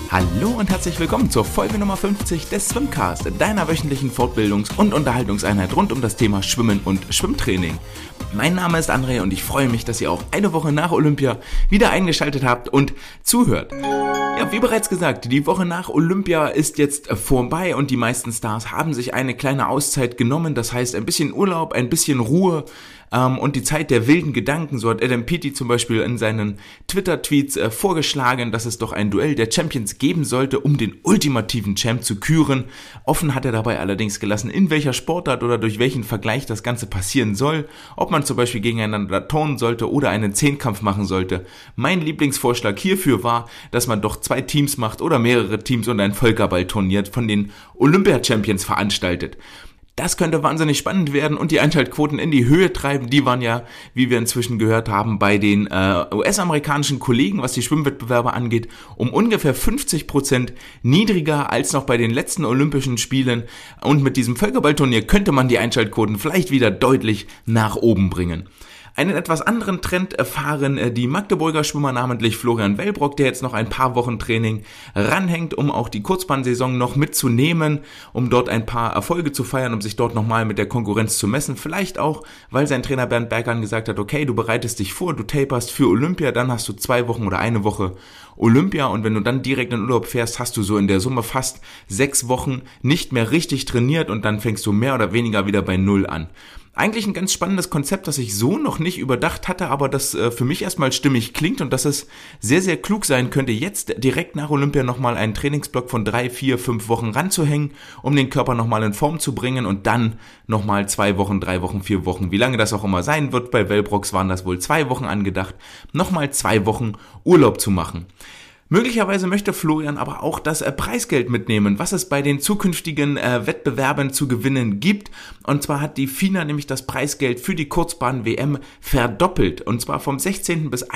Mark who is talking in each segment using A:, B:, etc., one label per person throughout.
A: Hallo und herzlich willkommen zur Folge Nummer 50 des Swimcast, deiner wöchentlichen Fortbildungs- und Unterhaltungseinheit rund um das Thema Schwimmen und Schwimmtraining. Mein Name ist André und ich freue mich, dass ihr auch eine Woche nach Olympia wieder eingeschaltet habt und zuhört. Ja, wie bereits gesagt, die Woche nach Olympia ist jetzt vorbei und die meisten Stars haben sich eine kleine Auszeit genommen, das heißt ein bisschen Urlaub, ein bisschen Ruhe und die Zeit der wilden Gedanken. So hat Adam Peaty zum Beispiel in seinen Twitter-Tweets vorgeschlagen, dass es doch ein Duell der Champions geben sollte, um den ultimativen Champ zu küren. Offen hat er dabei allerdings gelassen, in welcher Sportart oder durch welchen Vergleich das Ganze passieren soll, ob man zum Beispiel gegeneinander turnen sollte oder einen Zehnkampf machen sollte. Mein Lieblingsvorschlag hierfür war, dass man doch 2 Teams macht oder mehrere Teams und ein Völkerball-Turnier von den Olympia-Champions veranstaltet. Das könnte wahnsinnig spannend werden und die Einschaltquoten in die Höhe treiben. Die waren ja, wie wir inzwischen gehört haben, bei den US-amerikanischen Kollegen, was die Schwimmwettbewerbe angeht, um ungefähr 50% niedriger als noch bei den letzten Olympischen Spielen. Und mit diesem Völkerballturnier könnte man die Einschaltquoten vielleicht wieder deutlich nach oben bringen. Einen etwas anderen Trend erfahren die Magdeburger Schwimmer, namentlich Florian Wellbrock, der jetzt noch ein paar Wochen Training ranhängt, um auch die Kurzbahnsaison noch mitzunehmen, um dort ein paar Erfolge zu feiern, um sich dort nochmal mit der Konkurrenz zu messen. Vielleicht auch, weil sein Trainer Bernd Bergan gesagt hat, okay, du bereitest dich vor, du taperst für Olympia, dann hast du 2 Wochen oder eine Woche Olympia und wenn du dann direkt in Urlaub fährst, hast du so in der Summe fast 6 Wochen nicht mehr richtig trainiert und dann fängst du mehr oder weniger wieder bei Null an. Eigentlich ein ganz spannendes Konzept, das ich so noch nicht überdacht hatte, aber das für mich erstmal stimmig klingt und dass es sehr, sehr klug sein könnte, jetzt direkt nach Olympia nochmal einen Trainingsblock von 3, 4, 5 Wochen ranzuhängen, um den Körper nochmal in Form zu bringen und dann nochmal 2 Wochen, 3 Wochen, 4 Wochen, wie lange das auch immer sein wird, bei Wellbrocks waren das wohl 2 Wochen angedacht, nochmal 2 Wochen Urlaub zu machen. Möglicherweise möchte Florian aber auch das Preisgeld mitnehmen, was es bei den zukünftigen Wettbewerben zu gewinnen gibt. Und zwar hat die FINA nämlich das Preisgeld für die Kurzbahn-WM verdoppelt. Und zwar vom 16. bis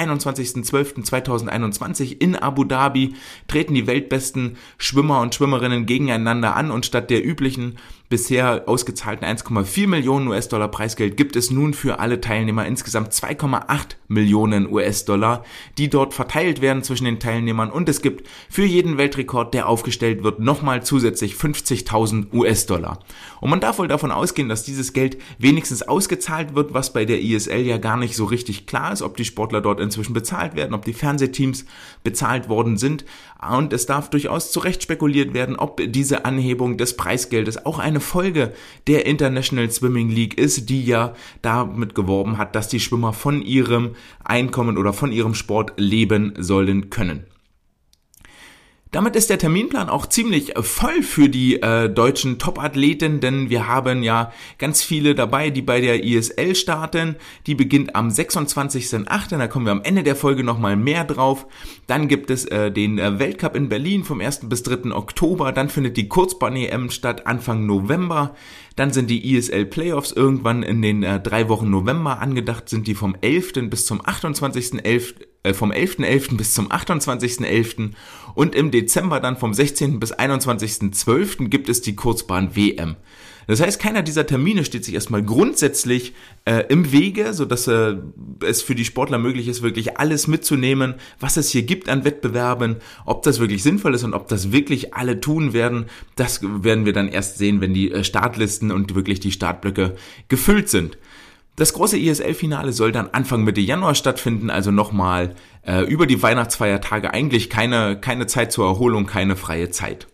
A: 21.12.2021 in Abu Dhabi treten die weltbesten Schwimmer und Schwimmerinnen gegeneinander an und statt der üblichen bisher ausgezahlten 1,4 Millionen US-Dollar Preisgeld gibt es nun für alle Teilnehmer insgesamt 2,8 Millionen US-Dollar, die dort verteilt werden zwischen den Teilnehmern und es gibt für jeden Weltrekord, der aufgestellt wird, nochmal zusätzlich 50.000 US-Dollar. Und man darf wohl davon ausgehen, dass dieses Geld wenigstens ausgezahlt wird, was bei der ISL ja gar nicht so richtig klar ist, ob die Sportler dort inzwischen bezahlt werden, ob die Fernsehteams bezahlt worden sind und es darf durchaus zu Recht spekuliert werden, ob diese Anhebung des Preisgeldes auch eine Folge der International Swimming League ist, die ja damit geworben hat, dass die Schwimmer von ihrem Einkommen oder von ihrem Sport leben sollen können. Damit ist der Terminplan auch ziemlich voll für die deutschen Top-Athleten, denn wir haben ja ganz viele dabei, die bei der ISL starten. Die beginnt am 26.08., da kommen wir am Ende der Folge nochmal mehr drauf. Dann gibt es den Weltcup in Berlin vom 1. bis 3. Oktober, dann findet die Kurzbahn-EM statt Anfang November. Dann sind die ISL-Playoffs irgendwann in den 3 Wochen November angedacht, sind die vom 11. bis zum 28.11., vom 11.11. bis zum 28.11. und im Dezember dann vom 16. bis 21.12. gibt es die Kurzbahn-WM. Das heißt, keiner dieser Termine steht sich erstmal grundsätzlich im Wege, sodass es für die Sportler möglich ist, wirklich alles mitzunehmen, was es hier gibt an Wettbewerben. Ob das wirklich sinnvoll ist und ob das wirklich alle tun werden, das werden wir dann erst sehen, wenn die Startlisten und wirklich die Startblöcke gefüllt sind. Das große ISL-Finale soll dann Anfang Mitte Januar stattfinden, also nochmal über die Weihnachtsfeiertage eigentlich keine Zeit zur Erholung, keine freie Zeit.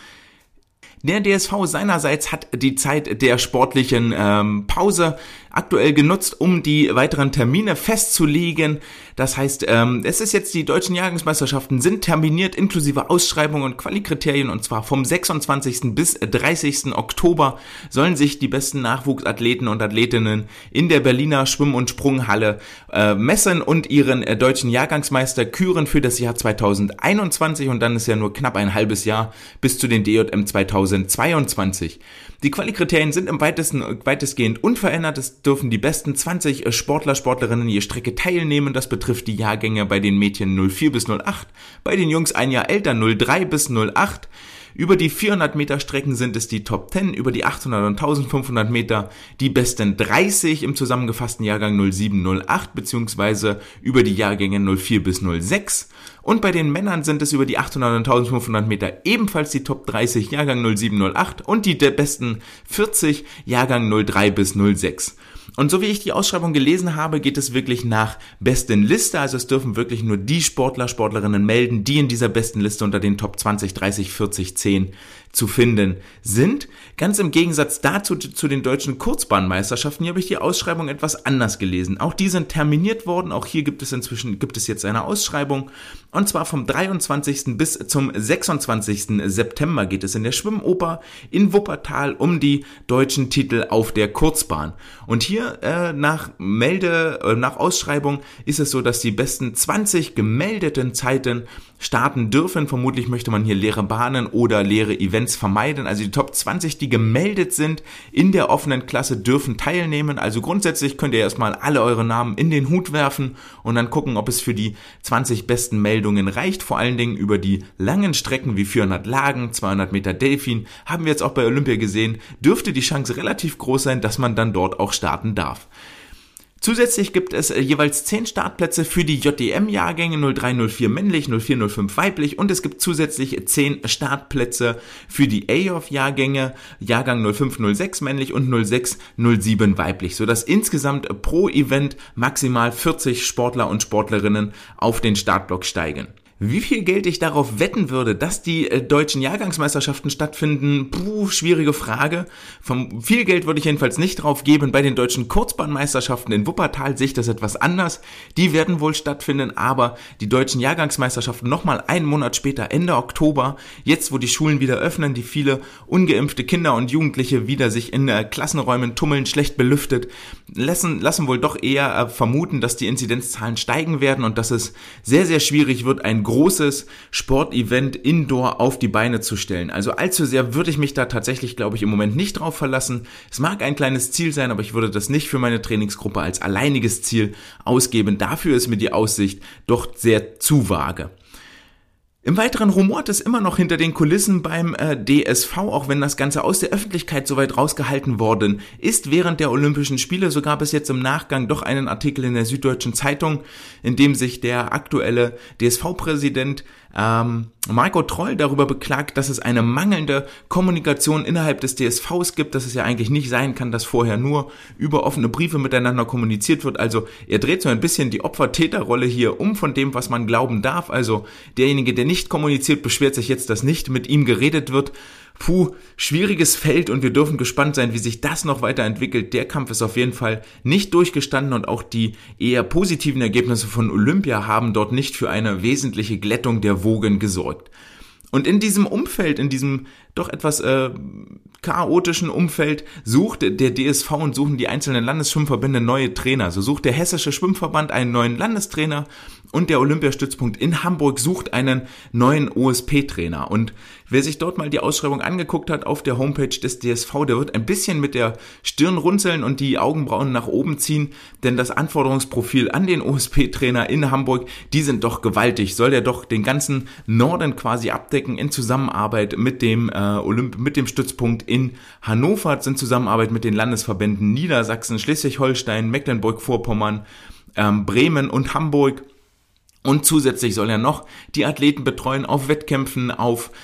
A: Der DSV seinerseits hat die Zeit der sportlichen Pause aktuell genutzt, um die weiteren Termine festzulegen. Das heißt, es ist jetzt, die deutschen Jahrgangsmeisterschaften sind terminiert inklusive Ausschreibung und Qualikriterien und zwar vom 26. bis 30. Oktober sollen sich die besten Nachwuchsathleten und Athletinnen in der Berliner Schwimm- und Sprunghalle messen und ihren deutschen Jahrgangsmeister küren für das Jahr 2021 und dann ist ja nur knapp ein halbes Jahr bis zu den DJM 2022. Die Qualikriterien sind weitestgehend unverändert. Es dürfen die besten 20 Sportler, Sportlerinnen je Strecke teilnehmen. Das betrifft die Jahrgänge bei den Mädchen 04 bis 08, bei den Jungs ein Jahr älter 03 bis 08. Über die 400 Meter Strecken sind es die Top 10, über die 800 und 1500 Meter die besten 30 im zusammengefassten Jahrgang 0708 bzw. über die Jahrgänge 04 bis 06. Und bei den Männern sind es über die 800 und 1500 Meter ebenfalls die Top 30 Jahrgang 0708 und die der besten 40 Jahrgang 03 bis 06. Und so wie ich die Ausschreibung gelesen habe, geht es wirklich nach besten Liste, also es dürfen wirklich nur die Sportler, Sportlerinnen melden, die in dieser besten Liste unter den Top 20, 30, 40, 10 zu finden sind. Ganz im Gegensatz dazu zu den deutschen Kurzbahnmeisterschaften, hier habe ich die Ausschreibung etwas anders gelesen. Auch die sind terminiert worden, auch hier gibt es jetzt eine Ausschreibung und zwar vom 23. bis zum 26. September geht es in der Schwimmoper in Wuppertal um die deutschen Titel auf der Kurzbahn. Und hier nach Ausschreibung ist es so, dass die besten 20 gemeldeten Zeiten starten dürfen. Vermutlich möchte man hier leere Bahnen oder leere Events vermeiden. Also die Top 20, die gemeldet sind in der offenen Klasse, dürfen teilnehmen. Also grundsätzlich könnt ihr erstmal alle eure Namen in den Hut werfen und dann gucken, ob es für die 20 besten Meldungen reicht. Vor allen Dingen über die langen Strecken wie 400 Lagen, 200 Meter Delfin, haben wir jetzt auch bei Olympia gesehen, dürfte die Chance relativ groß sein, dass man dann dort auch starten darf. Zusätzlich gibt es jeweils 10 Startplätze für die JDM-Jahrgänge 0304 männlich, 0405 weiblich und es gibt zusätzlich 10 Startplätze für die AOF-Jahrgänge, Jahrgang 0506 männlich und 0607 weiblich, sodass insgesamt pro Event maximal 40 Sportler und Sportlerinnen auf den Startblock steigen. Wie viel Geld ich darauf wetten würde, dass die deutschen Jahrgangsmeisterschaften stattfinden, schwierige Frage. Viel Geld würde ich jedenfalls nicht drauf geben. Bei den deutschen Kurzbahnmeisterschaften in Wuppertal sehe ich das etwas anders. Die werden wohl stattfinden, aber die deutschen Jahrgangsmeisterschaften nochmal einen Monat später, Ende Oktober, jetzt wo die Schulen wieder öffnen, die viele ungeimpfte Kinder und Jugendliche wieder sich in Klassenräumen tummeln, schlecht belüftet, lassen wohl doch eher vermuten, dass die Inzidenzzahlen steigen werden und dass es sehr, sehr schwierig wird, ein großes Sportevent indoor auf die Beine zu stellen. Also allzu sehr würde ich mich da tatsächlich, glaube ich, im Moment nicht drauf verlassen. Es mag ein kleines Ziel sein, aber ich würde das nicht für meine Trainingsgruppe als alleiniges Ziel ausgeben. Dafür ist mir die Aussicht doch sehr zu vage. Im Weiteren rumort es immer noch hinter den Kulissen beim DSV, auch wenn das Ganze aus der Öffentlichkeit soweit rausgehalten worden ist während der Olympischen Spiele. So gab es jetzt im Nachgang doch einen Artikel in der Süddeutschen Zeitung, in dem sich der aktuelle DSV-Präsident Marco Troll darüber beklagt, dass es eine mangelnde Kommunikation innerhalb des DSVs gibt, dass es ja eigentlich nicht sein kann, dass vorher nur über offene Briefe miteinander kommuniziert wird. Also er dreht so ein bisschen die Opfer-Täter-Rolle hier um von dem, was man glauben darf. Also derjenige, der nicht kommuniziert, beschwert sich jetzt, dass nicht mit ihm geredet wird. Schwieriges Feld und wir dürfen gespannt sein, wie sich das noch weiterentwickelt. Der Kampf ist auf jeden Fall nicht durchgestanden und auch die eher positiven Ergebnisse von Olympia haben dort nicht für eine wesentliche Glättung der Wogen gesorgt. Und in diesem Umfeld, in diesem doch etwas chaotischen Umfeld, sucht der DSV und suchen die einzelnen Landesschwimmverbände neue Trainer. So sucht der Hessische Schwimmverband einen neuen Landestrainer und der Olympiastützpunkt in Hamburg sucht einen neuen OSP-Trainer. Und wer sich dort mal die Ausschreibung angeguckt hat auf der Homepage des DSV, der wird ein bisschen mit der Stirn runzeln und die Augenbrauen nach oben ziehen, denn das Anforderungsprofil an den OSP-Trainer in Hamburg, die sind doch gewaltig. Soll der doch den ganzen Norden quasi abdecken in Zusammenarbeit mit dem Stützpunkt in Hannover, in Zusammenarbeit mit den Landesverbänden Niedersachsen, Schleswig-Holstein, Mecklenburg-Vorpommern, Bremen und Hamburg. Und zusätzlich soll er noch die Athleten betreuen auf Wettkämpfen,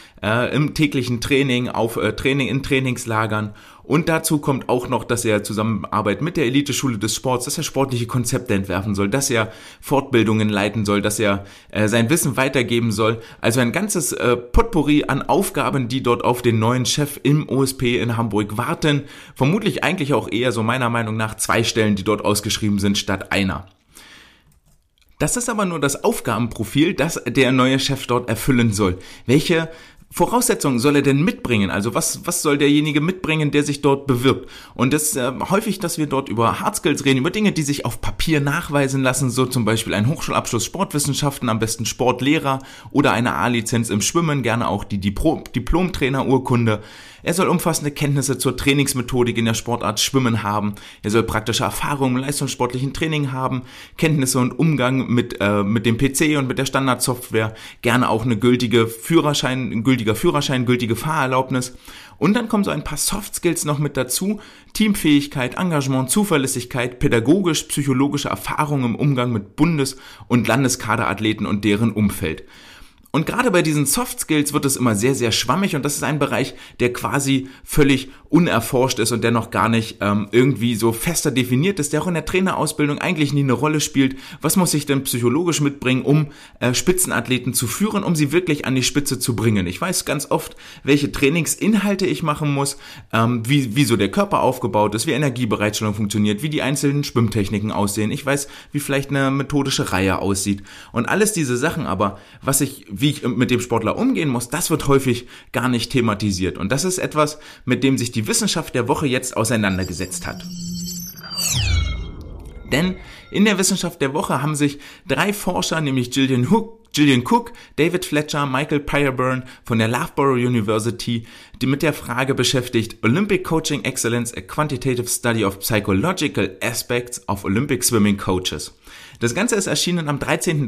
A: im täglichen Training, Training in Trainingslagern. Und dazu kommt auch noch, dass er Zusammenarbeit mit der Eliteschule des Sports, dass er sportliche Konzepte entwerfen soll, dass er Fortbildungen leiten soll, dass er sein Wissen weitergeben soll. Also ein ganzes Potpourri an Aufgaben, die dort auf den neuen Chef im OSP in Hamburg warten. Vermutlich eigentlich auch eher so meiner Meinung nach 2 Stellen, die dort ausgeschrieben sind, statt einer. Das ist aber nur das Aufgabenprofil, das der neue Chef dort erfüllen soll. Welche Voraussetzungen soll er denn mitbringen? Also was soll derjenige mitbringen, der sich dort bewirbt? Und das häufig, dass wir dort über Hard Skills reden, über Dinge, die sich auf Papier nachweisen lassen, so zum Beispiel ein Hochschulabschluss Sportwissenschaften, am besten Sportlehrer oder eine A-Lizenz im Schwimmen, gerne auch die Diplom-Trainerurkunde. Er soll umfassende Kenntnisse zur Trainingsmethodik in der Sportart Schwimmen haben. Er soll praktische Erfahrungen im leistungssportlichen Training haben, Kenntnisse und Umgang mit dem PC und mit der Standardsoftware, gerne auch ein gültiger Führerschein, gültige Fahrerlaubnis. Und dann kommen so ein paar Soft Skills noch mit dazu: Teamfähigkeit, Engagement, Zuverlässigkeit, pädagogisch-psychologische Erfahrung im Umgang mit Bundes- und Landeskaderathleten und deren Umfeld. Und gerade bei diesen Soft Skills wird es immer sehr, sehr schwammig, und das ist ein Bereich, der quasi völlig unerforscht ist und der noch gar nicht irgendwie so fester definiert ist, der auch in der Trainerausbildung eigentlich nie eine Rolle spielt. Was muss ich denn psychologisch mitbringen, um Spitzenathleten zu führen, um sie wirklich an die Spitze zu bringen? Ich weiß ganz oft, welche Trainingsinhalte ich machen muss, wie so der Körper aufgebaut ist, wie Energiebereitstellung funktioniert, wie die einzelnen Schwimmtechniken aussehen. Ich weiß, wie vielleicht eine methodische Reihe aussieht. Und alles diese Sachen aber, wie ich mit dem Sportler umgehen muss, das wird häufig gar nicht thematisiert. Und das ist etwas, mit dem sich die Wissenschaft der Woche jetzt auseinandergesetzt hat. Denn in der Wissenschaft der Woche haben sich 3 Forscher, nämlich Gillian Cook, David Fletcher, Michael Pyreburn von der Loughborough University, die mit der Frage beschäftigt: Olympic Coaching Excellence, a Quantitative Study of Psychological Aspects of Olympic Swimming Coaches. Das Ganze ist erschienen am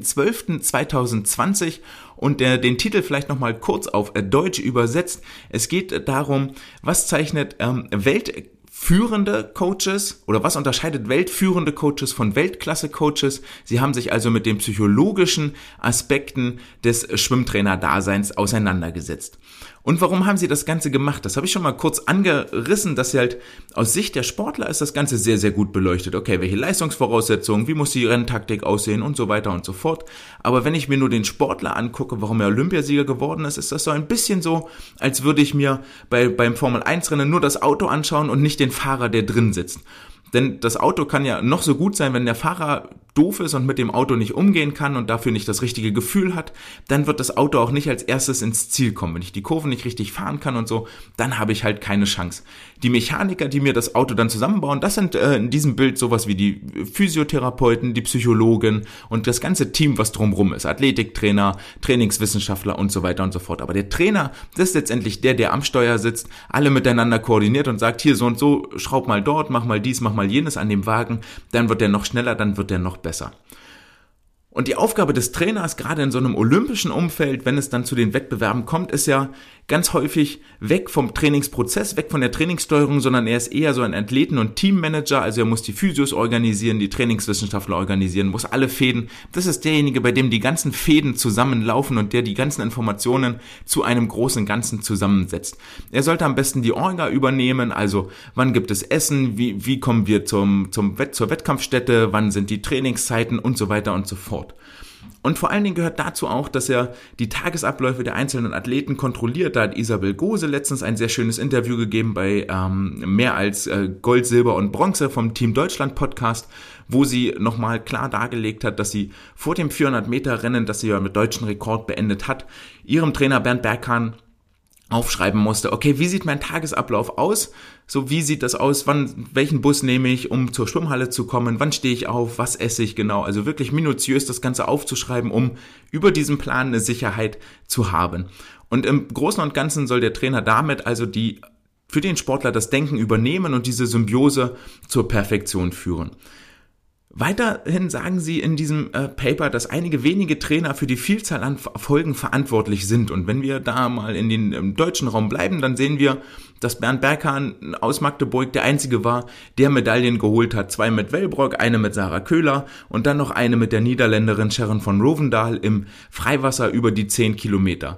A: 13.12.2020 und den Titel vielleicht nochmal kurz auf Deutsch übersetzt. Es geht darum, was zeichnet weltführende Coaches oder was unterscheidet weltführende Coaches von Weltklasse-Coaches. Sie haben sich also mit den psychologischen Aspekten des Schwimmtrainer-Daseins auseinandergesetzt. Und warum haben sie das Ganze gemacht? Das habe ich schon mal kurz angerissen, dass sie halt aus Sicht der Sportler ist das Ganze sehr, sehr gut beleuchtet. Okay, welche Leistungsvoraussetzungen, wie muss die Renntaktik aussehen und so weiter und so fort. Aber wenn ich mir nur den Sportler angucke, warum er Olympiasieger geworden ist, ist das so ein bisschen so, als würde ich mir beim Formel-1-Rennen nur das Auto anschauen und nicht den Fahrer, der drin sitzt. Denn das Auto kann ja noch so gut sein, wenn der Fahrer doof ist und mit dem Auto nicht umgehen kann und dafür nicht das richtige Gefühl hat, dann wird das Auto auch nicht als erstes ins Ziel kommen. Wenn ich die Kurven nicht richtig fahren kann und so, dann habe ich halt keine Chance. Die Mechaniker, die mir das Auto dann zusammenbauen, das sind in diesem Bild sowas wie die Physiotherapeuten, die Psychologen und das ganze Team, was drumherum ist. Athletiktrainer, Trainingswissenschaftler und so weiter und so fort. Aber der Trainer, das ist letztendlich der am Steuer sitzt, alle miteinander koordiniert und sagt, hier so und so, schraub mal dort, mach mal dies, mach mal jenes an dem Wagen, dann wird der noch schneller, dann wird der noch besser. Und die Aufgabe des Trainers, gerade in so einem olympischen Umfeld, wenn es dann zu den Wettbewerben kommt, ist ja ganz häufig weg vom Trainingsprozess, weg von der Trainingssteuerung, sondern er ist eher so ein Athleten- und Teammanager, also er muss die Physios organisieren, die Trainingswissenschaftler organisieren, muss alle Fäden, das ist derjenige, bei dem die ganzen Fäden zusammenlaufen und der die ganzen Informationen zu einem großen Ganzen zusammensetzt. Er sollte am besten die Orga übernehmen, also wann gibt es Essen, wie kommen wir zur Wettkampfstätte, wann sind die Trainingszeiten und so weiter und so fort. Und vor allen Dingen gehört dazu auch, dass er die Tagesabläufe der einzelnen Athleten kontrolliert. Da hat Isabel Gose letztens ein sehr schönes Interview gegeben bei Mehr als Gold, Silber und Bronze vom Team Deutschland Podcast, wo sie nochmal klar dargelegt hat, dass sie vor dem 400-Meter-Rennen, das sie ja mit deutschen Rekord beendet hat, ihrem Trainer Bernd Berghahn aufschreiben musste, okay, wie sieht mein Tagesablauf aus? So, wie sieht das aus? Welchen Bus nehme ich, um zur Schwimmhalle zu kommen? Wann stehe ich auf? Was esse ich genau? Also wirklich minutiös das Ganze aufzuschreiben, um über diesen Plan eine Sicherheit zu haben. Und im Großen und Ganzen soll der Trainer damit also für den Sportler das Denken übernehmen und diese Symbiose zur Perfektion führen. Weiterhin sagen sie in diesem Paper, dass einige wenige Trainer für die Vielzahl an Erfolgen verantwortlich sind. Und wenn wir da mal im deutschen Raum bleiben, dann sehen wir, dass Bernd Berghahn aus Magdeburg der Einzige war, der Medaillen geholt hat. 2 mit Wellbrock, eine mit Sarah Köhler und dann noch eine mit der Niederländerin Sharon von Rovendahl im Freiwasser über die 10 Kilometer.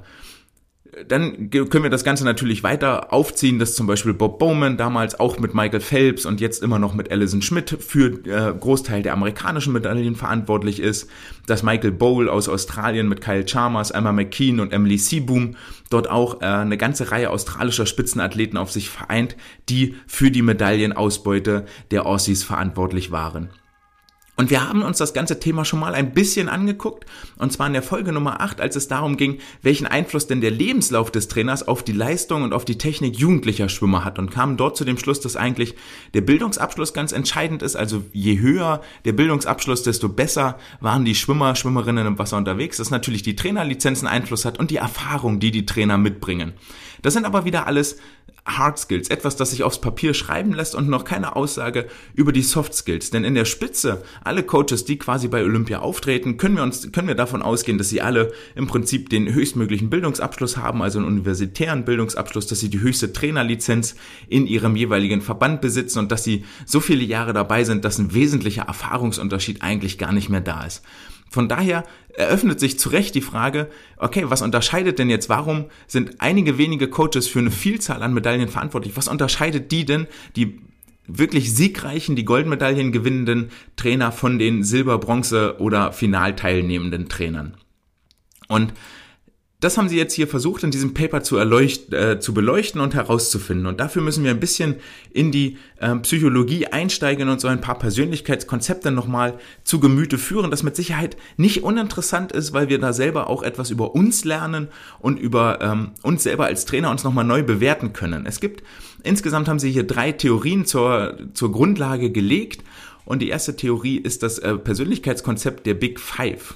A: Dann können wir das Ganze natürlich weiter aufziehen, dass zum Beispiel Bob Bowman damals auch mit Michael Phelps und jetzt immer noch mit Alison Schmidt für Großteil der amerikanischen Medaillen verantwortlich ist, dass Michael Bowl aus Australien mit Kyle Chalmers, Emma McKean und Emily Seeboom dort auch eine ganze Reihe australischer Spitzenathleten auf sich vereint, die für die Medaillenausbeute der Aussies verantwortlich waren. Und wir haben uns das ganze Thema schon mal ein bisschen angeguckt, und zwar in der Folge Nummer 8, als es darum ging, welchen Einfluss denn der Lebenslauf des Trainers auf die Leistung und auf die Technik jugendlicher Schwimmer hat, und kamen dort zu dem Schluss, dass eigentlich der Bildungsabschluss ganz entscheidend ist. Also je höher der Bildungsabschluss, desto besser waren die Schwimmerinnen im Wasser unterwegs, dass natürlich die Trainerlizenzen Einfluss hat und die Erfahrung, die die Trainer mitbringen. Das sind aber wieder alles Hard Skills, etwas, das sich aufs Papier schreiben lässt und noch keine Aussage über die Soft Skills. Denn in der Spitze, alle Coaches, die quasi bei Olympia auftreten, können wir davon ausgehen, dass sie alle im Prinzip den höchstmöglichen Bildungsabschluss haben, also einen universitären Bildungsabschluss, dass sie die höchste Trainerlizenz in ihrem jeweiligen Verband besitzen und dass sie so viele Jahre dabei sind, dass ein wesentlicher Erfahrungsunterschied eigentlich gar nicht mehr da ist. Von daher eröffnet sich zu Recht die Frage, okay, was unterscheidet denn jetzt, warum sind einige wenige Coaches für eine Vielzahl an Medaillen verantwortlich? Was unterscheidet die denn, die wirklich siegreichen, die Goldmedaillen gewinnenden Trainer von den Silber-, Bronze- oder Finalteilnehmenden Trainern? Und das haben sie jetzt hier versucht, in diesem Paper zu beleuchten und herauszufinden. Und dafür müssen wir ein bisschen in die Psychologie einsteigen und so ein paar Persönlichkeitskonzepte nochmal zu Gemüte führen, das mit Sicherheit nicht uninteressant ist, weil wir da selber auch etwas über uns lernen und über uns selber als Trainer uns nochmal neu bewerten können. Insgesamt haben sie hier 3 Theorien zur Grundlage gelegt. Und die erste Theorie ist das Persönlichkeitskonzept der Big Five.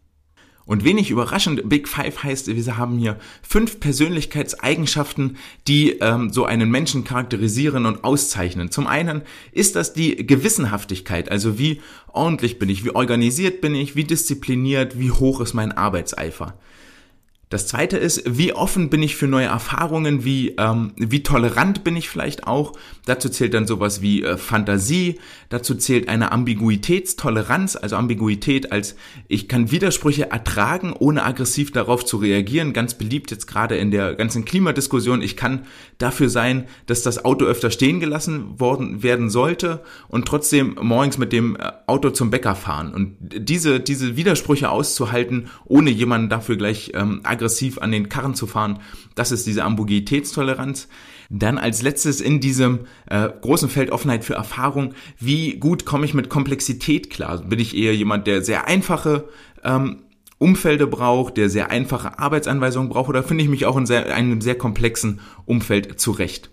A: Und wenig überraschend, Big Five heißt, wir haben hier 5 Persönlichkeitseigenschaften, die so einen Menschen charakterisieren und auszeichnen. Zum einen ist das die Gewissenhaftigkeit, also wie ordentlich bin ich, wie organisiert bin ich, wie diszipliniert, wie hoch ist mein Arbeitseifer. Das zweite ist, wie offen bin ich für neue Erfahrungen, wie tolerant bin ich vielleicht auch. Dazu zählt dann sowas wie Fantasie, dazu zählt eine Ambiguitätstoleranz, also Ambiguität als ich kann Widersprüche ertragen, ohne aggressiv darauf zu reagieren. Ganz beliebt jetzt gerade in der ganzen Klimadiskussion, ich kann dafür sein, dass das Auto öfter stehen gelassen werden sollte und trotzdem morgens mit dem Auto zum Bäcker fahren. Und diese Widersprüche auszuhalten, ohne jemanden dafür gleich aggressiv an den Karren zu fahren, das ist diese Ambiguitätstoleranz. Dann als letztes in diesem großen Feld Offenheit für Erfahrung, wie gut komme ich mit Komplexität klar? Bin ich eher jemand, der sehr einfache Umfelder braucht, der sehr einfache Arbeitsanweisungen braucht, oder finde ich mich auch in einem sehr komplexen Umfeld zurecht?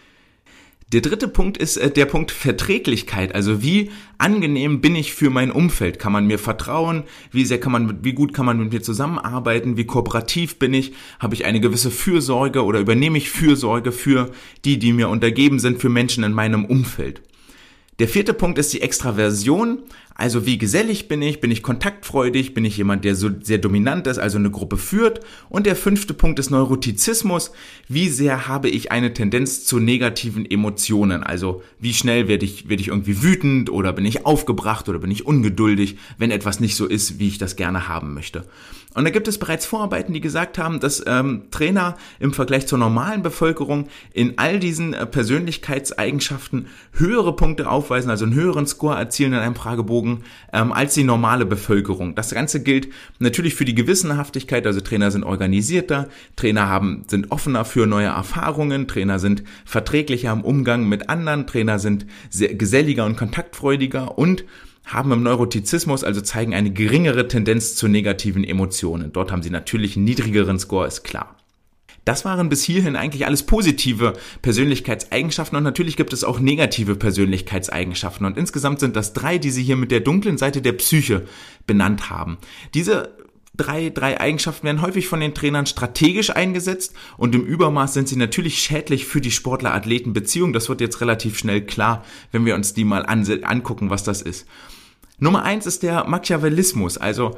A: Der dritte Punkt ist der Punkt Verträglichkeit, also wie angenehm bin ich für mein Umfeld, kann man mir vertrauen, wie gut kann man mit mir zusammenarbeiten, wie kooperativ bin ich, habe ich eine gewisse Fürsorge oder übernehme ich Fürsorge für die mir untergeben sind, für Menschen in meinem Umfeld. Der vierte Punkt ist die Extraversion, also wie gesellig bin ich kontaktfreudig, bin ich jemand, der so sehr dominant ist, also eine Gruppe führt. Und der 5. Punkt ist Neurotizismus, wie sehr habe ich eine Tendenz zu negativen Emotionen, also wie schnell werde ich irgendwie wütend oder bin ich aufgebracht oder bin ich ungeduldig, wenn etwas nicht so ist, wie ich das gerne haben möchte. Und da gibt es bereits Vorarbeiten, die gesagt haben, dass Trainer im Vergleich zur normalen Bevölkerung in all diesen Persönlichkeitseigenschaften höhere Punkte aufweisen, also einen höheren Score erzielen in einem Fragebogen als die normale Bevölkerung. Das Ganze gilt natürlich für die Gewissenhaftigkeit, also Trainer sind organisierter, Trainer sind offener für neue Erfahrungen, Trainer sind verträglicher im Umgang mit anderen, Trainer sind sehr geselliger und kontaktfreudiger und haben im Neurotizismus, also zeigen eine geringere Tendenz zu negativen Emotionen. Dort haben sie natürlich einen niedrigeren Score, ist klar. Das waren bis hierhin eigentlich alles positive Persönlichkeitseigenschaften und natürlich gibt es auch negative Persönlichkeitseigenschaften und insgesamt sind das 3, die sie hier mit der dunklen Seite der Psyche benannt haben. Diese drei Eigenschaften werden häufig von den Trainern strategisch eingesetzt und im Übermaß sind sie natürlich schädlich für die Sportler-Athleten-Beziehung. Das wird jetzt relativ schnell klar, wenn wir uns die mal angucken, was das ist. Nummer 1 ist der Machiavellismus, also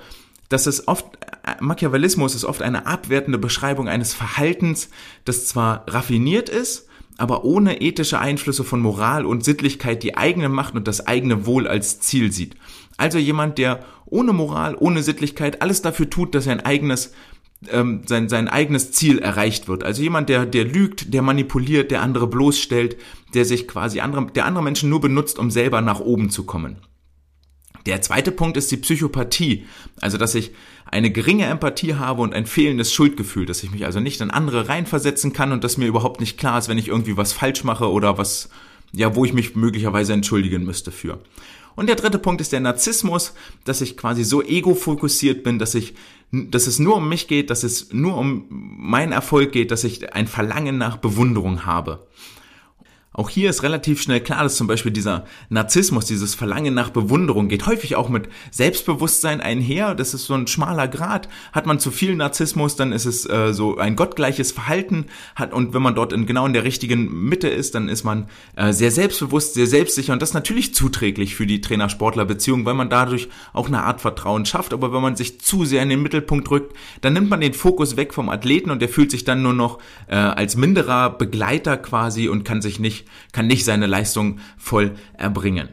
A: Machiavellismus ist oft eine abwertende Beschreibung eines Verhaltens, das zwar raffiniert ist, aber ohne ethische Einflüsse von Moral und Sittlichkeit die eigene Macht und das eigene Wohl als Ziel sieht. Also jemand, der ohne Moral, ohne Sittlichkeit alles dafür tut, dass sein eigenes Ziel erreicht wird. Also jemand, der lügt, der manipuliert, der andere bloßstellt, der sich quasi der andere Menschen nur benutzt, um selber nach oben zu kommen. Der zweite Punkt ist die Psychopathie, also dass ich eine geringe Empathie habe und ein fehlendes Schuldgefühl, dass ich mich also nicht in andere reinversetzen kann und dass mir überhaupt nicht klar ist, wenn ich irgendwie was falsch mache oder wo ich mich möglicherweise entschuldigen müsste für. Und der dritte Punkt ist der Narzissmus, dass ich quasi so ego-fokussiert bin, dass es nur um mich geht, dass es nur um meinen Erfolg geht, dass ich ein Verlangen nach Bewunderung habe. Auch hier ist relativ schnell klar, dass zum Beispiel dieser Narzissmus, dieses Verlangen nach Bewunderung geht häufig auch mit Selbstbewusstsein einher. Das ist so ein schmaler Grat. Hat man zu viel Narzissmus, dann ist es so ein gottgleiches Verhalten. Und wenn man dort genau in der richtigen Mitte ist, dann ist man sehr selbstbewusst, sehr selbstsicher. Und das ist natürlich zuträglich für die Trainer-Sportler-Beziehung, weil man dadurch auch eine Art Vertrauen schafft. Aber wenn man sich zu sehr in den Mittelpunkt rückt, dann nimmt man den Fokus weg vom Athleten und der fühlt sich dann nur noch als minderer Begleiter quasi und kann nicht seine Leistung voll erbringen.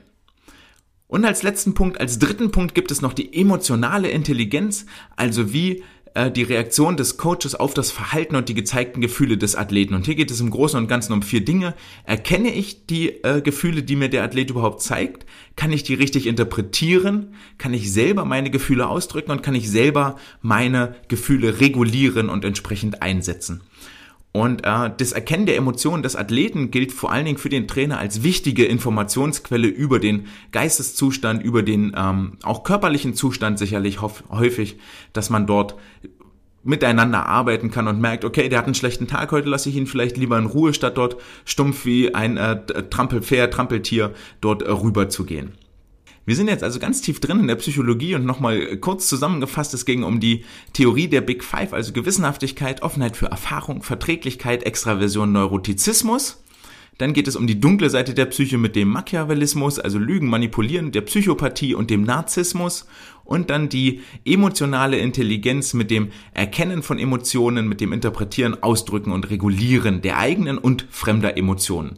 A: Und als letzten Punkt, als dritten Punkt gibt es noch die emotionale Intelligenz, also wie die Reaktion des Coaches auf das Verhalten und die gezeigten Gefühle des Athleten. Und hier geht es im Großen und Ganzen um 4 Dinge. Erkenne ich die Gefühle, die mir der Athlet überhaupt zeigt? Kann ich die richtig interpretieren? Kann ich selber meine Gefühle ausdrücken? Und kann ich selber meine Gefühle regulieren und entsprechend einsetzen? Und das Erkennen der Emotionen des Athleten gilt vor allen Dingen für den Trainer als wichtige Informationsquelle über den Geisteszustand, über den auch körperlichen Zustand sicherlich häufig, dass man dort miteinander arbeiten kann und merkt, okay, der hat einen schlechten Tag, heute lasse ich ihn vielleicht lieber in Ruhe, statt dort stumpf wie ein Trampeltier dort rüber zu gehen. Wir sind jetzt also ganz tief drin in der Psychologie und nochmal kurz zusammengefasst, es ging um die Theorie der Big Five, also Gewissenhaftigkeit, Offenheit für Erfahrung, Verträglichkeit, Extraversion, Neurotizismus. Dann geht es um die dunkle Seite der Psyche mit dem Machiavellismus, also Lügen, Manipulieren, der Psychopathie und dem Narzissmus. Und dann die emotionale Intelligenz mit dem Erkennen von Emotionen, mit dem Interpretieren, Ausdrücken und Regulieren der eigenen und fremder Emotionen.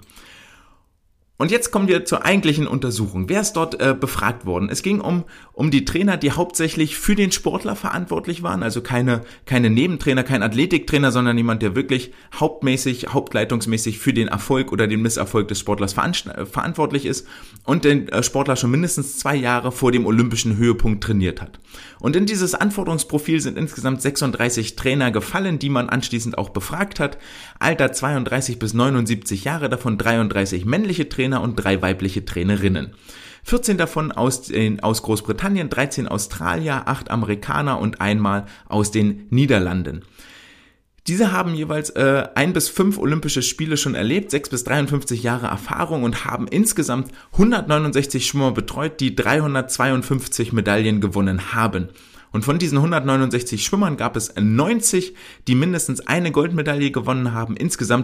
A: Und jetzt kommen wir zur eigentlichen Untersuchung. Wer ist dort befragt worden? Es ging um die Trainer, die hauptsächlich für den Sportler verantwortlich waren, also keine Nebentrainer, kein Athletiktrainer, sondern jemand, der wirklich hauptleitungsmäßig für den Erfolg oder den Misserfolg des Sportlers verantwortlich ist und den Sportler schon mindestens 2 Jahre vor dem olympischen Höhepunkt trainiert hat. Und in dieses Anforderungsprofil sind insgesamt 36 Trainer gefallen, die man anschließend auch befragt hat. Alter 32 bis 79 Jahre, davon 33 männliche Trainer und 3 weibliche Trainerinnen. 14 davon aus Großbritannien, 13 Australier, 8 Amerikaner und einmal aus den Niederlanden. Diese haben jeweils 1 bis 5 Olympische Spiele schon erlebt, 6 bis 53 Jahre Erfahrung und haben insgesamt 169 Schwimmer betreut, die 352 Medaillen gewonnen haben. Und von diesen 169 Schwimmern gab es 90, die mindestens eine Goldmedaille gewonnen haben. Insgesamt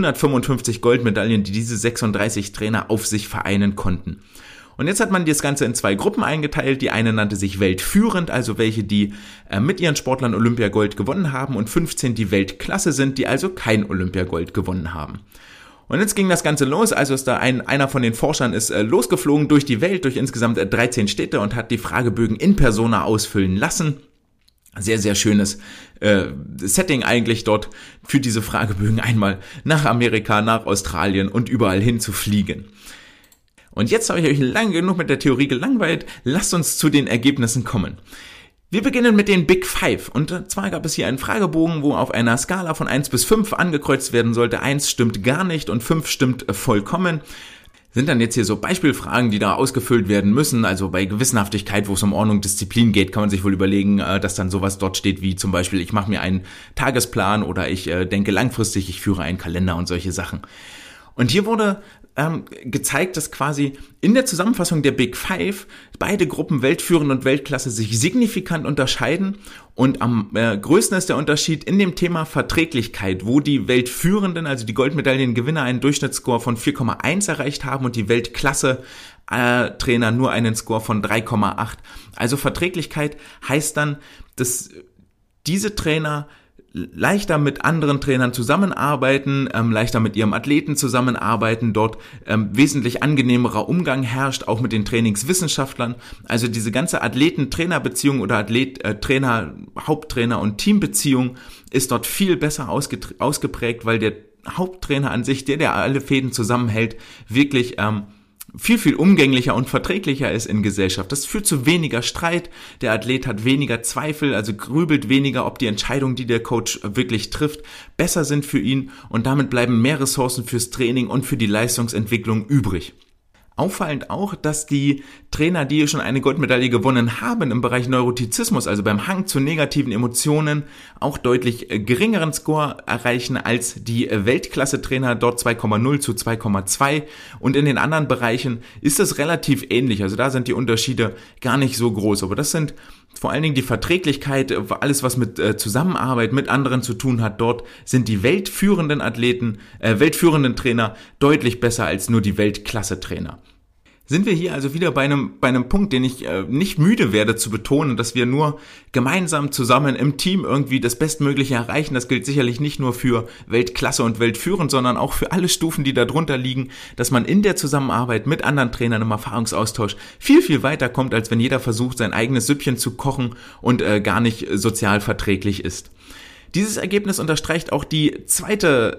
A: 155 Goldmedaillen, die diese 36 Trainer auf sich vereinen konnten. Und jetzt hat man das Ganze in 2 Gruppen eingeteilt. Die eine nannte sich weltführend, also welche, die mit ihren Sportlern Olympiagold gewonnen haben, und 15, die Weltklasse sind, die also kein Olympiagold gewonnen haben. Und jetzt ging das Ganze los, also ist da einer von den Forschern ist losgeflogen durch die Welt, durch insgesamt 13 Städte und hat die Fragebögen in persona ausfüllen lassen. Sehr, sehr schönes Setting eigentlich dort für diese Fragebögen, einmal nach Amerika, nach Australien und überall hin zu fliegen. Und jetzt habe ich euch lange genug mit der Theorie gelangweilt, lasst uns zu den Ergebnissen kommen. Wir beginnen mit den Big Five, und zwar gab es hier einen Fragebogen, wo auf einer Skala von 1 bis 5 angekreuzt werden sollte. 1 stimmt gar nicht und 5 stimmt vollkommen. Sind dann jetzt hier so Beispielfragen, die da ausgefüllt werden müssen. Also bei Gewissenhaftigkeit, wo es um Ordnung, Disziplin geht, kann man sich wohl überlegen, dass dann sowas dort steht wie zum Beispiel, ich mache mir einen Tagesplan oder ich denke langfristig, ich führe einen Kalender und solche Sachen. Und hier wurde gezeigt, dass quasi in der Zusammenfassung der Big Five beide Gruppen Weltführend und Weltklasse sich signifikant unterscheiden, und am größten ist der Unterschied in dem Thema Verträglichkeit, wo die Weltführenden, also die Goldmedaillengewinner, einen Durchschnittsscore von 4,1 erreicht haben und die Weltklasse Trainer nur einen Score von 3,8. Also Verträglichkeit heißt dann, dass diese Trainer leichter mit anderen Trainern zusammenarbeiten, leichter mit ihrem Athleten zusammenarbeiten, dort wesentlich angenehmerer Umgang herrscht, auch mit den Trainingswissenschaftlern. Also diese ganze Athleten-Trainer-Beziehung oder Trainer, Haupttrainer und Teambeziehung ist dort viel besser ausgeprägt, weil der Haupttrainer an sich, der alle Fäden zusammenhält, wirklich viel, viel umgänglicher und verträglicher ist in Gesellschaft. Das führt zu weniger Streit, der Athlet hat weniger Zweifel, also grübelt weniger, ob die Entscheidungen, die der Coach wirklich trifft, besser sind für ihn, und damit bleiben mehr Ressourcen fürs Training und für die Leistungsentwicklung übrig. Auffallend auch, dass die Trainer, die schon eine Goldmedaille gewonnen haben im Bereich Neurotizismus, also beim Hang zu negativen Emotionen, auch deutlich geringeren Score erreichen als die Weltklasse-Trainer, dort 2,0 zu 2,2. Und in den anderen Bereichen ist es relativ ähnlich, also da sind die Unterschiede gar nicht so groß. Aber das sind vor allen Dingen die Verträglichkeit, alles was mit Zusammenarbeit mit anderen zu tun hat, dort sind die weltführenden Trainer deutlich besser als nur die Weltklasse-Trainer. Sind wir hier also wieder bei einem Punkt, den ich nicht müde werde zu betonen, dass wir nur gemeinsam zusammen im Team irgendwie das Bestmögliche erreichen. Das gilt sicherlich nicht nur für Weltklasse und Weltführend, sondern auch für alle Stufen, die da drunter liegen, dass man in der Zusammenarbeit mit anderen Trainern im Erfahrungsaustausch viel, viel weiter kommt, als wenn jeder versucht, sein eigenes Süppchen zu kochen und gar nicht sozial verträglich ist. Dieses Ergebnis unterstreicht auch der zweite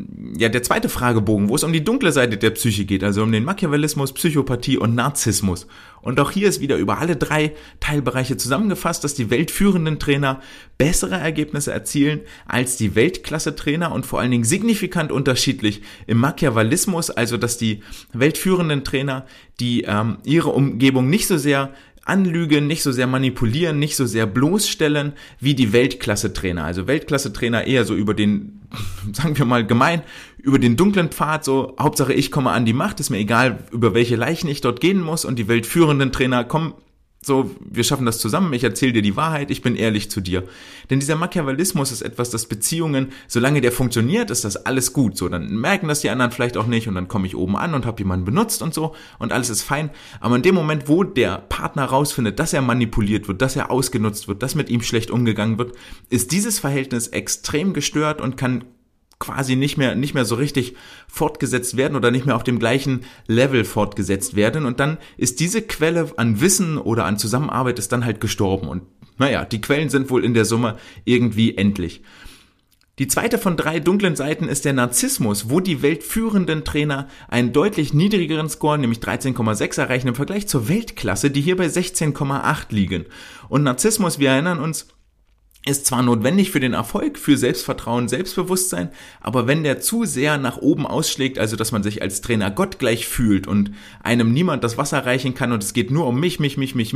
A: Fragebogen, wo es um die dunkle Seite der Psyche geht, also um den Machiavellismus, Psychopathie und Narzissmus. Und auch hier ist wieder über alle 3 Teilbereiche zusammengefasst, dass die weltführenden Trainer bessere Ergebnisse erzielen als die Weltklasse-Trainer und vor allen Dingen signifikant unterschiedlich im Machiavellismus, also dass die weltführenden Trainer, die ihre Umgebung nicht so sehr anlügen, nicht so sehr manipulieren, nicht so sehr bloßstellen wie die Weltklasse-Trainer. Also Weltklasse-Trainer eher so über den, sagen wir mal gemein, über den dunklen Pfad, so Hauptsache ich komme an die Macht, ist mir egal, über welche Leichen ich dort gehen muss, und die weltführenden Trainer kommen so, wir schaffen das zusammen, ich erzähle dir die Wahrheit, ich bin ehrlich zu dir. Denn dieser Machiavellismus ist etwas, das Beziehungen, solange der funktioniert, ist das alles gut. So, dann merken das die anderen vielleicht auch nicht und dann komme ich oben an und habe jemanden benutzt und so und alles ist fein. Aber in dem Moment, wo der Partner rausfindet, dass er manipuliert wird, dass er ausgenutzt wird, dass mit ihm schlecht umgegangen wird, ist dieses Verhältnis extrem gestört und kann quasi nicht mehr so richtig fortgesetzt werden oder nicht mehr auf dem gleichen Level fortgesetzt werden, und dann ist diese Quelle an Wissen oder an Zusammenarbeit ist dann halt gestorben, und naja, die Quellen sind wohl in der Summe irgendwie endlich. Die zweite von 3 dunklen Seiten ist der Narzissmus, wo die weltführenden Trainer einen deutlich niedrigeren Score, nämlich 13,6 erreichen im Vergleich zur Weltklasse, die hier bei 16,8 liegen. Und Narzissmus, wir erinnern uns, ist zwar notwendig für den Erfolg, für Selbstvertrauen, Selbstbewusstsein, aber wenn der zu sehr nach oben ausschlägt, also dass man sich als Trainer gottgleich fühlt und einem niemand das Wasser reichen kann und es geht nur um mich,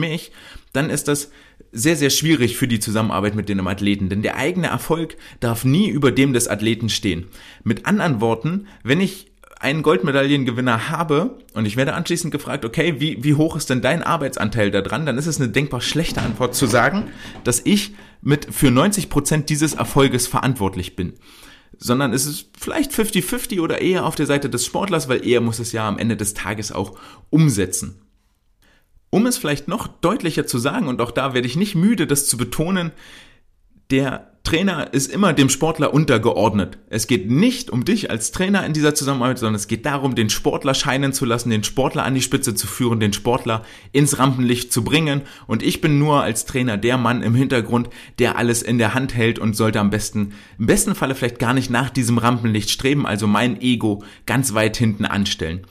A: dann ist das sehr, sehr schwierig für die Zusammenarbeit mit dem Athleten, denn der eigene Erfolg darf nie über dem des Athleten stehen. Mit anderen Worten, wenn ich einen Goldmedaillengewinner habe und ich werde anschließend gefragt, okay, wie hoch ist denn dein Arbeitsanteil da dran, dann ist es eine denkbar schlechte Antwort zu sagen, dass ich für 90% dieses Erfolges verantwortlich bin. Sondern es ist vielleicht 50-50 oder eher auf der Seite des Sportlers, weil er muss es ja am Ende des Tages auch umsetzen. Um es vielleicht noch deutlicher zu sagen, und auch da werde ich nicht müde, das zu betonen, der Trainer ist immer dem Sportler untergeordnet. Es geht nicht um dich als Trainer in dieser Zusammenarbeit, sondern es geht darum, den Sportler scheinen zu lassen, den Sportler an die Spitze zu führen, den Sportler ins Rampenlicht zu bringen. Und ich bin nur als Trainer der Mann im Hintergrund, der alles in der Hand hält und sollte im besten Falle vielleicht gar nicht nach diesem Rampenlicht streben, also mein Ego ganz weit hinten anstellen.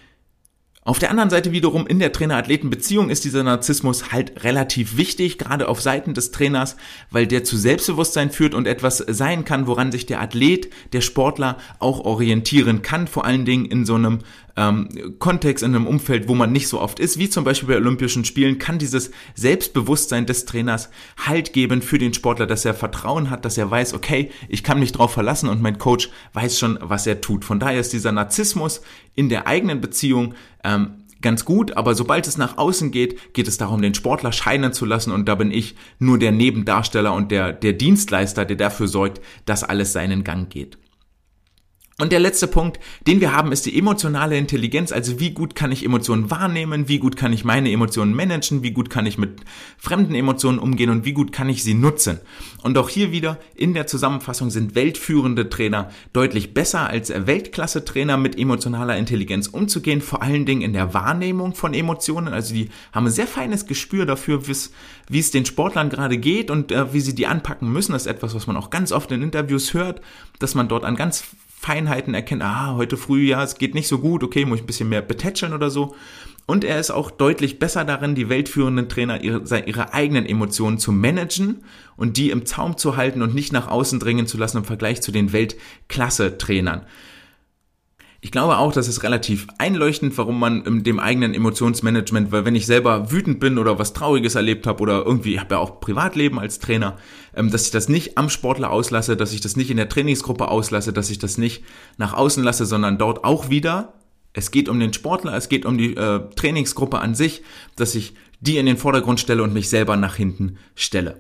A: Auf der anderen Seite wiederum in der Trainer-Athleten-Beziehung ist dieser Narzissmus halt relativ wichtig, gerade auf Seiten des Trainers, weil der zu Selbstbewusstsein führt und etwas sein kann, woran sich der Athlet, der Sportler auch orientieren kann, vor allen Dingen in so einem Kontext, in einem Umfeld, wo man nicht so oft ist, wie zum Beispiel bei Olympischen Spielen, kann dieses Selbstbewusstsein des Trainers Halt geben für den Sportler, dass er Vertrauen hat, dass er weiß, okay, ich kann mich drauf verlassen und mein Coach weiß schon, was er tut. Von daher ist dieser Narzissmus in der eigenen Beziehung ganz gut, aber sobald es nach außen geht, geht es darum, den Sportler scheinen zu lassen, und da bin ich nur der Nebendarsteller und der Dienstleister, der dafür sorgt, dass alles seinen Gang geht. Und der letzte Punkt, den wir haben, ist die emotionale Intelligenz, also wie gut kann ich Emotionen wahrnehmen, wie gut kann ich meine Emotionen managen, wie gut kann ich mit fremden Emotionen umgehen und wie gut kann ich sie nutzen. Und auch hier wieder in der Zusammenfassung sind weltführende Trainer deutlich besser als Weltklasse-Trainer mit emotionaler Intelligenz umzugehen, vor allen Dingen in der Wahrnehmung von Emotionen, also die haben ein sehr feines Gespür dafür, wie es den Sportlern gerade geht und wie sie die anpacken müssen. Das ist etwas, was man auch ganz oft in Interviews hört, dass man dort an ganz Feinheiten erkennt, heute früh, ja, es geht nicht so gut, okay, muss ich ein bisschen mehr betätscheln oder so. Und er ist auch deutlich besser darin, die weltführenden Trainer ihre eigenen Emotionen zu managen und die im Zaum zu halten und nicht nach außen dringen zu lassen im Vergleich zu den Weltklasse-Trainern. Ich glaube auch, das ist relativ einleuchtend, warum man dem eigenen Emotionsmanagement, weil wenn ich selber wütend bin oder was Trauriges erlebt habe oder irgendwie, ich habe ja auch Privatleben als Trainer, dass ich das nicht am Sportler auslasse, dass ich das nicht in der Trainingsgruppe auslasse, dass ich das nicht nach außen lasse, sondern dort auch wieder, es geht um den Sportler, es geht um die Trainingsgruppe an sich, dass ich die in den Vordergrund stelle und mich selber nach hinten stelle.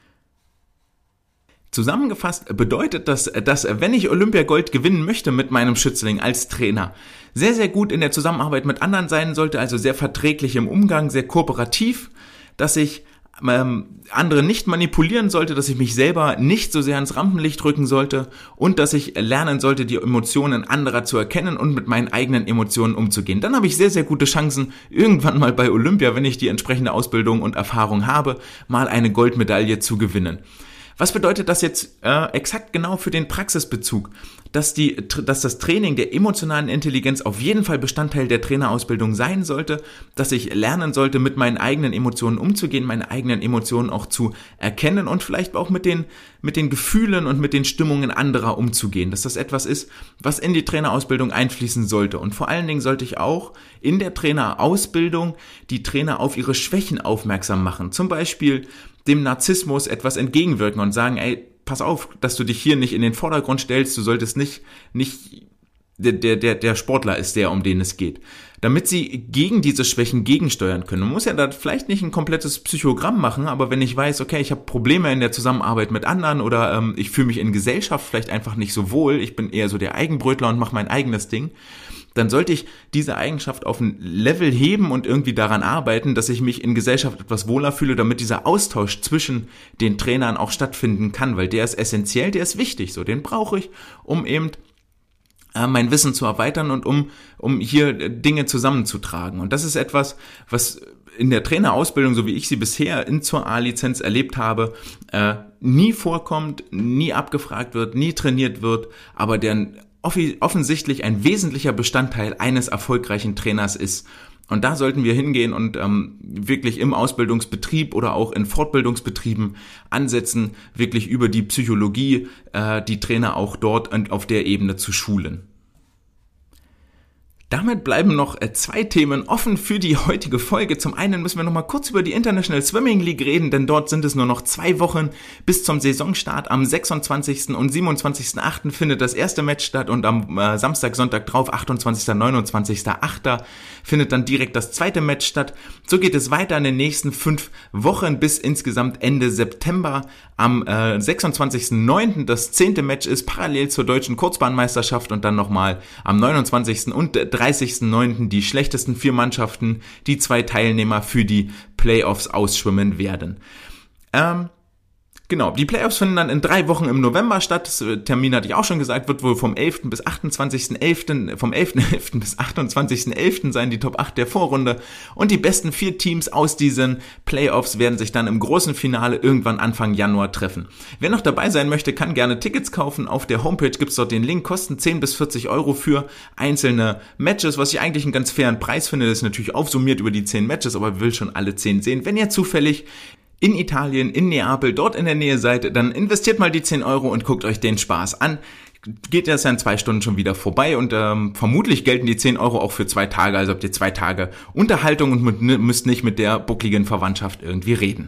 A: Zusammengefasst bedeutet das, dass wenn ich Olympiagold gewinnen möchte mit meinem Schützling als Trainer, sehr, sehr gut in der Zusammenarbeit mit anderen sein sollte, also sehr verträglich im Umgang, sehr kooperativ, dass ich andere nicht manipulieren sollte, dass ich mich selber nicht so sehr ins Rampenlicht rücken sollte und dass ich lernen sollte, die Emotionen anderer zu erkennen und mit meinen eigenen Emotionen umzugehen. Dann habe ich sehr, sehr gute Chancen, irgendwann mal bei Olympia, wenn ich die entsprechende Ausbildung und Erfahrung habe, mal eine Goldmedaille zu gewinnen. Was bedeutet das jetzt exakt genau für den Praxisbezug? Dass das Training der emotionalen Intelligenz auf jeden Fall Bestandteil der Trainerausbildung sein sollte, dass ich lernen sollte, mit meinen eigenen Emotionen umzugehen, meine eigenen Emotionen auch zu erkennen und vielleicht auch mit den Gefühlen und mit den Stimmungen anderer umzugehen. Dass das etwas ist, was in die Trainerausbildung einfließen sollte. Und vor allen Dingen sollte ich auch in der Trainerausbildung die Trainer auf ihre Schwächen aufmerksam machen. Zum Beispiel dem Narzissmus etwas entgegenwirken und sagen, ey, pass auf, dass du dich hier nicht in den Vordergrund stellst, du solltest nicht der Sportler ist der, um den es geht. Damit sie gegen diese Schwächen gegensteuern können. Man muss ja da vielleicht nicht ein komplettes Psychogramm machen, aber wenn ich weiß, okay, ich habe Probleme in der Zusammenarbeit mit anderen oder ich fühle mich in Gesellschaft vielleicht einfach nicht so wohl, ich bin eher so der Eigenbrötler und mache mein eigenes Ding, dann sollte ich diese Eigenschaft auf ein Level heben und irgendwie daran arbeiten, dass ich mich in Gesellschaft etwas wohler fühle, damit dieser Austausch zwischen den Trainern auch stattfinden kann, weil der ist essentiell, der ist wichtig, so den brauche ich, um eben mein Wissen zu erweitern und um hier Dinge zusammenzutragen. Und das ist etwas, was in der Trainerausbildung, so wie ich sie bisher zur A-Lizenz erlebt habe, nie vorkommt, nie abgefragt wird, nie trainiert wird, aber der offensichtlich ein wesentlicher Bestandteil eines erfolgreichen Trainers ist. Und da sollten wir hingehen und wirklich im Ausbildungsbetrieb oder auch in Fortbildungsbetrieben ansetzen, wirklich über die Psychologie die Trainer auch dort und auf der Ebene zu schulen. Damit bleiben noch zwei Themen offen für die heutige Folge. Zum einen müssen wir noch mal kurz über die International Swimming League reden, denn dort sind es nur noch 2 Wochen bis zum Saisonstart. Am 26. und 27.8. findet das erste Match statt und am Samstag, Sonntag drauf, 28. 29.8. findet dann direkt das zweite Match statt. So geht es weiter in den nächsten 5 Wochen bis insgesamt Ende September. Am 26.9. das 10. Match ist parallel zur deutschen Kurzbahnmeisterschaft und dann nochmal am 29. und 30.9. die schlechtesten 4 Mannschaften, die 2 Teilnehmer für die Playoffs ausschwimmen werden. Genau, die Playoffs finden dann in 3 Wochen im November statt. Das Termin hatte ich auch schon gesagt, wird wohl vom 11. bis 28.11. vom 11.11. bis 28.11. sein, die Top 8 der Vorrunde. Und die besten 4 Teams aus diesen Playoffs werden sich dann im großen Finale irgendwann Anfang Januar treffen. Wer noch dabei sein möchte, kann gerne Tickets kaufen. Auf der Homepage gibt's dort den Link, kosten 10 bis 40 Euro für einzelne Matches, was ich eigentlich einen ganz fairen Preis finde. Das ist natürlich aufsummiert über die 10 Matches, aber will schon alle 10 sehen. Wenn ihr zufällig in Italien, in Neapel, dort in der Nähe seid, dann investiert mal die 10 Euro und guckt euch den Spaß an. Geht das ja in 2 Stunden schon wieder vorbei und vermutlich gelten die 10 Euro auch für 2 Tage, also habt ihr 2 Tage Unterhaltung und müsst nicht mit der buckligen Verwandtschaft irgendwie reden.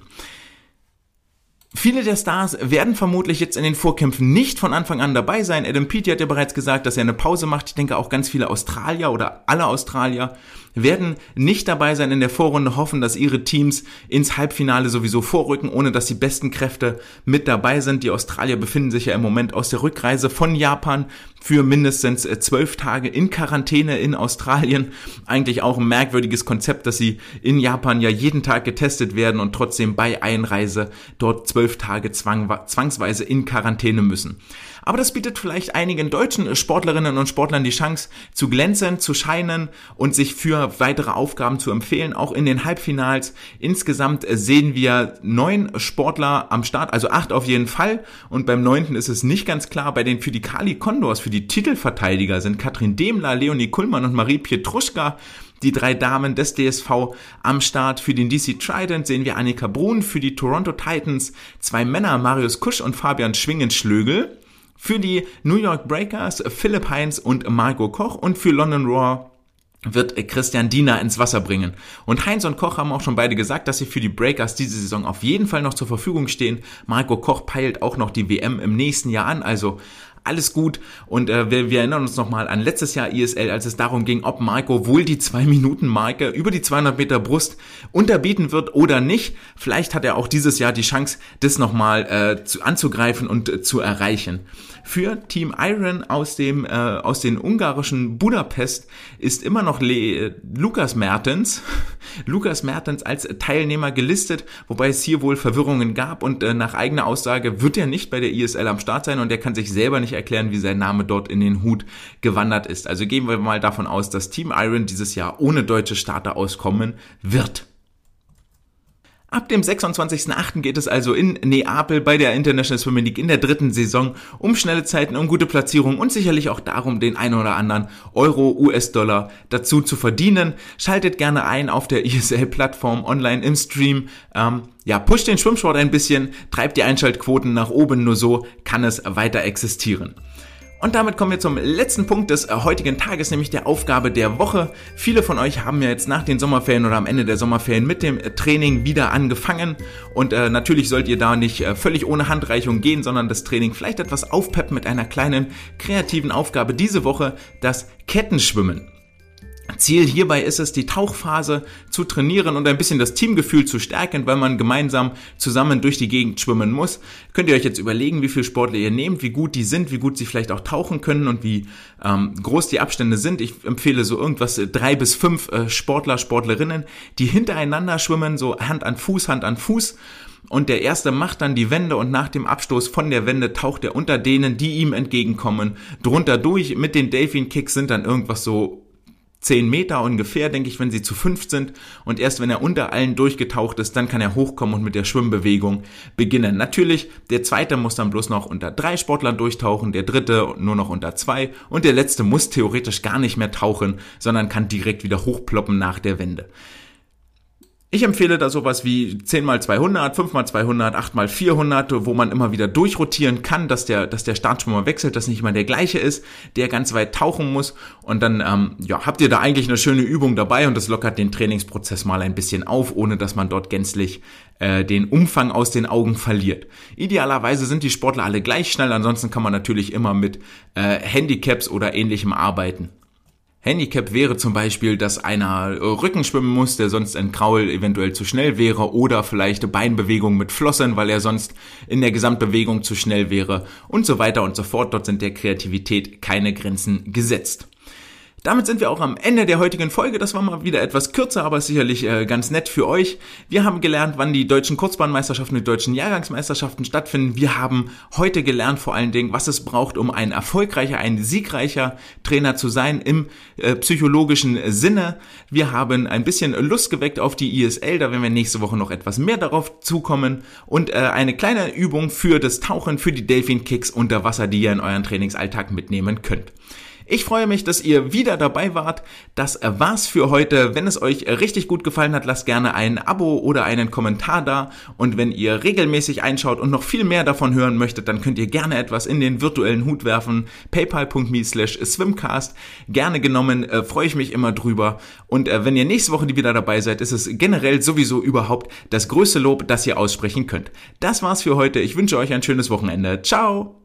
A: Viele der Stars werden vermutlich jetzt in den Vorkämpfen nicht von Anfang an dabei sein. Adam Peaty hat ja bereits gesagt, dass er eine Pause macht. Ich denke auch ganz viele Australier oder alle Australier werden nicht dabei sein in der Vorrunde, hoffen, dass ihre Teams ins Halbfinale sowieso vorrücken, ohne dass die besten Kräfte mit dabei sind. Die Australier befinden sich ja im Moment aus der Rückreise von Japan für mindestens 12 Tage in Quarantäne in Australien. Eigentlich auch ein merkwürdiges Konzept, dass sie in Japan ja jeden Tag getestet werden und trotzdem bei Einreise dort 12 Tage zwangsweise in Quarantäne müssen. Aber das bietet vielleicht einigen deutschen Sportlerinnen und Sportlern die Chance zu glänzen, zu scheinen und sich für weitere Aufgaben zu empfehlen, auch in den Halbfinals. Insgesamt sehen wir 9 Sportler am Start, also 8 auf jeden Fall. Und beim 9. ist es nicht ganz klar, bei den für die Kali Condors, für die Titelverteidiger sind Katrin Demler, Leonie Kuhlmann und Marie Pietruschka. Die 3 Damen des DSV am Start. Für den DC Trident sehen wir Annika Brun, für die Toronto Titans 2 Männer, Marius Kusch und Fabian Schwingenschlögel. Für die New York Breakers Philipp Heinz und Marco Koch und für London Roar wird Christian Diener ins Wasser bringen. Und Heinz und Koch haben auch schon beide gesagt, dass sie für die Breakers diese Saison auf jeden Fall noch zur Verfügung stehen. Marco Koch peilt auch noch die WM im nächsten Jahr an, also alles gut. Und wir erinnern uns nochmal an letztes Jahr ISL, als es darum ging, ob Marco wohl die 2-Minuten-Marke über die 200 Meter Brust unterbieten wird oder nicht. Vielleicht hat er auch dieses Jahr die Chance, das nochmal anzugreifen und zu erreichen. Für Team Iron aus den ungarischen Budapest ist immer noch Lukas Mertens als Teilnehmer gelistet, wobei es hier wohl Verwirrungen gab und nach eigener Aussage wird er nicht bei der ISL am Start sein und er kann sich selber nicht erklären, wie sein Name dort in den Hut gewandert ist. Also gehen wir mal davon aus, dass Team Iron dieses Jahr ohne deutsche Starter auskommen wird. Ab dem 26.08. geht es also in Neapel bei der International Swimming League in der 3. Saison um schnelle Zeiten, um gute Platzierung und sicherlich auch darum, den ein oder anderen Euro, US-Dollar dazu zu verdienen. Schaltet gerne ein auf der ISL-Plattform online im Stream. Pusht den Schwimmsport ein bisschen, treibt die Einschaltquoten nach oben, nur so kann es weiter existieren. Und damit kommen wir zum letzten Punkt des heutigen Tages, nämlich der Aufgabe der Woche. Viele von euch haben ja jetzt nach den Sommerferien oder am Ende der Sommerferien mit dem Training wieder angefangen. Und natürlich sollt ihr da nicht völlig ohne Handreichung gehen, sondern das Training vielleicht etwas aufpeppen mit einer kleinen kreativen Aufgabe. Diese Woche das Kettenschwimmen. Ziel hierbei ist es, die Tauchphase zu trainieren und ein bisschen das Teamgefühl zu stärken, weil man gemeinsam zusammen durch die Gegend schwimmen muss. Könnt ihr euch jetzt überlegen, wie viele Sportler ihr nehmt, wie gut die sind, wie gut sie vielleicht auch tauchen können und wie groß die Abstände sind. Ich empfehle so irgendwas 3 bis 5 Sportler, Sportlerinnen, die hintereinander schwimmen, so Hand an Fuß. Und der Erste macht dann die Wende und nach dem Abstoß von der Wende taucht er unter denen, die ihm entgegenkommen, drunter durch. Mit den Delfin Kicks sind dann irgendwas so 10 Meter ungefähr, denke ich, wenn sie zu 5 sind. Und erst wenn er unter allen durchgetaucht ist, dann kann er hochkommen und mit der Schwimmbewegung beginnen. Natürlich, der Zweite muss dann bloß noch unter 3 Sportlern durchtauchen, der Dritte nur noch unter 2 und der Letzte muss theoretisch gar nicht mehr tauchen, sondern kann direkt wieder hochploppen nach der Wende. Ich empfehle da sowas wie 10x200, 5x200, 8x400, wo man immer wieder durchrotieren kann, dass der Startschwimmer wechselt, dass nicht immer der gleiche ist, der ganz weit tauchen muss. Und dann habt ihr da eigentlich eine schöne Übung dabei und das lockert den Trainingsprozess mal ein bisschen auf, ohne dass man dort gänzlich den Umfang aus den Augen verliert. Idealerweise sind die Sportler alle gleich schnell, ansonsten kann man natürlich immer mit Handicaps oder Ähnlichem arbeiten. Handicap wäre zum Beispiel, dass einer Rücken schwimmen muss, der sonst in Kraul eventuell zu schnell wäre oder vielleicht Beinbewegung mit Flossen, weil er sonst in der Gesamtbewegung zu schnell wäre und so weiter und so fort. Dort sind der Kreativität keine Grenzen gesetzt. Damit sind wir auch am Ende der heutigen Folge. Das war mal wieder etwas kürzer, aber sicherlich ganz nett für euch. Wir haben gelernt, wann die deutschen Kurzbahnmeisterschaften, die deutschen Jahrgangsmeisterschaften stattfinden. Wir haben heute gelernt vor allen Dingen, was es braucht, um ein erfolgreicher, ein siegreicher Trainer zu sein im psychologischen Sinne. Wir haben ein bisschen Lust geweckt auf die ISL. Da werden wir nächste Woche noch etwas mehr darauf zukommen. Und eine kleine Übung für das Tauchen, für die Delfin Kicks unter Wasser, die ihr in euren Trainingsalltag mitnehmen könnt. Ich freue mich, dass ihr wieder dabei wart. Das war's für heute. Wenn es euch richtig gut gefallen hat, lasst gerne ein Abo oder einen Kommentar da. Und wenn ihr regelmäßig einschaut und noch viel mehr davon hören möchtet, dann könnt ihr gerne etwas in den virtuellen Hut werfen. paypal.me/swimcast. Gerne genommen, freue ich mich immer drüber. Und wenn ihr nächste Woche wieder dabei seid, ist es generell sowieso überhaupt das größte Lob, das ihr aussprechen könnt. Das war's für heute. Ich wünsche euch ein schönes Wochenende. Ciao!